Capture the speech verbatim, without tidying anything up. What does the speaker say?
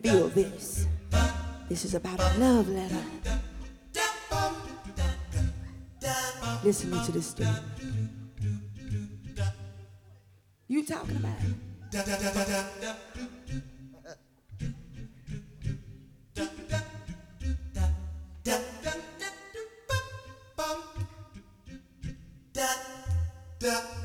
Feel this. This is about a love letter. Listen to this story. You talking about it?